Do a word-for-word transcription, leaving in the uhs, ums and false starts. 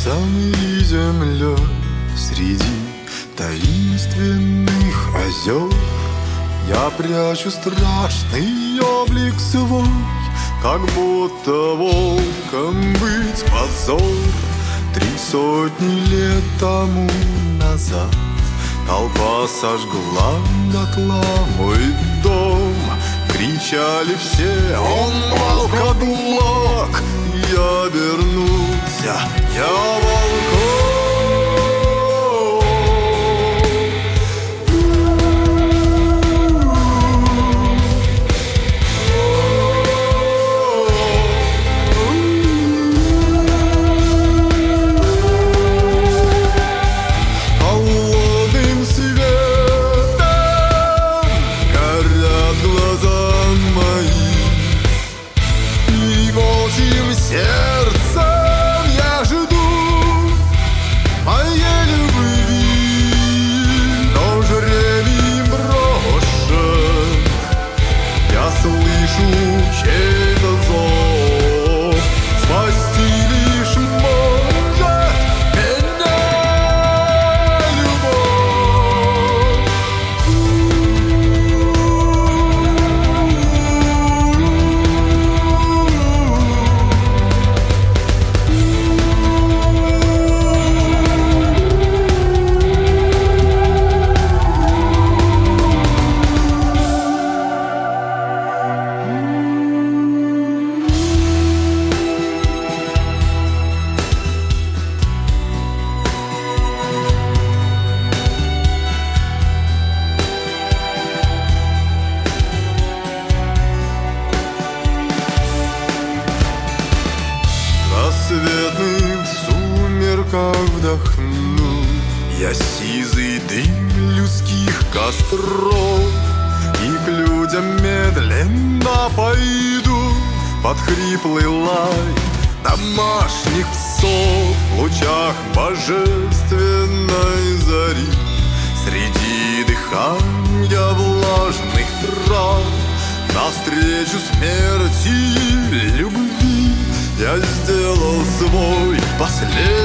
лесами и землей, среди таинственных озер я прячу страшный облик свой, как будто волком быть позор. Три сотни лет тому назад толпа сожгла дотла мой дом. Кричали все: он волкодлак! Я вернулся, я волком. Сердцем я жду моей любви, но жребий брошен. Я слышу чей-то зов, спасти лишь может меня любовь. В рассветных сумерках вдохну я сизый дым людских костров, и к людям медленно пойду под хриплый лай домашних псов. В лучах божественной зари, среди дыхания влажных трав, навстречу смерти и любви я сделал свой последний